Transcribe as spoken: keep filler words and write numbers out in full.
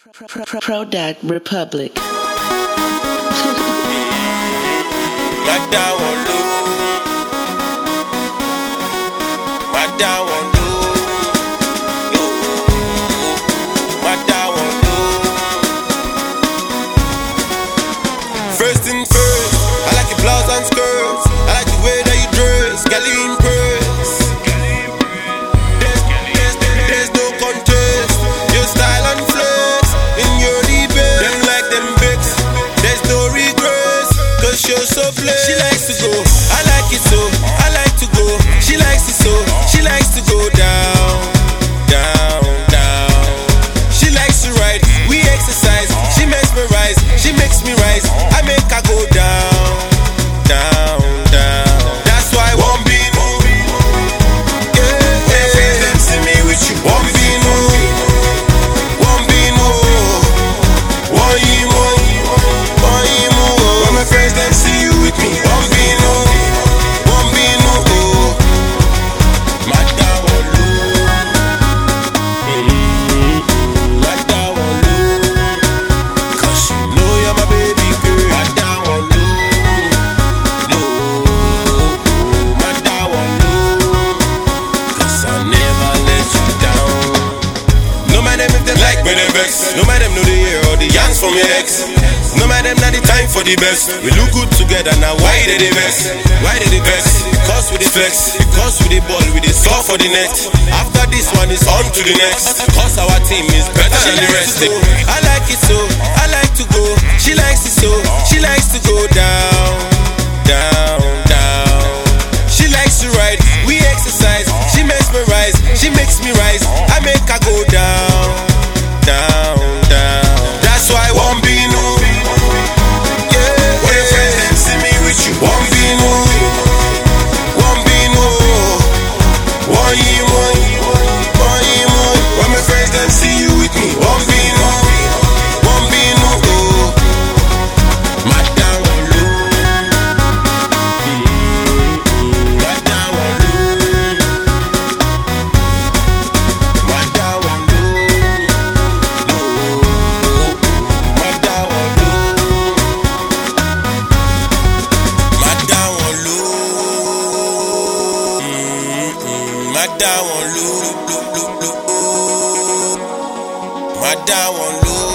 Product Republic. Madam won't do. Madam won't do. Madam won't do. First thing first, I like your blouse and skirts. I like the way that you dress, girl, you impress. There's, there's, there's no contest. Your style and flex in your debate. Them like them vex. There's no regrets, cause you're so blessed. She likes to go, I like it so. I like to go, she likes it so. She likes to go down, down, down. She likes to ride, we exercise. She mesmerize, she makes me rise. I make her go down, down, down. That's why one be no. Yeah, yeah. Them see me with you. One be no, one be no, one emo, one emo. When my friends them see you with me. One be no, one be no. Madam won't lose. Madam won't lose. Cause you know you're my baby girl. Madam won't lose. No, Madam won't lose. Cause I'll never let you down. No matter if they like me, they vex. No matter know the year or the yanks from your ex. No matter not the time for the best. We look good together now. Why they the best? Why they the best? Because we the flex. Because we the ball, we the score for the net. After this one is on to the next. Cause our team is better than the rest. I like it so. I like to go. She likes it so. She likes to go down, down, down. She likes to ride. We exercise. She mesmerize. She makes me rise. I make her go down, down, down. That's why one be no. Yeah, when your friends them see me with you. One be no, one be no, one emo, one emo. When my friends them see you with me. One be no, one be no. Madam won't lose. Madam won't lose. Madam won't lose. No, Madam won't lose. Madam won't lose. Madam won't lose. Madam won't lose.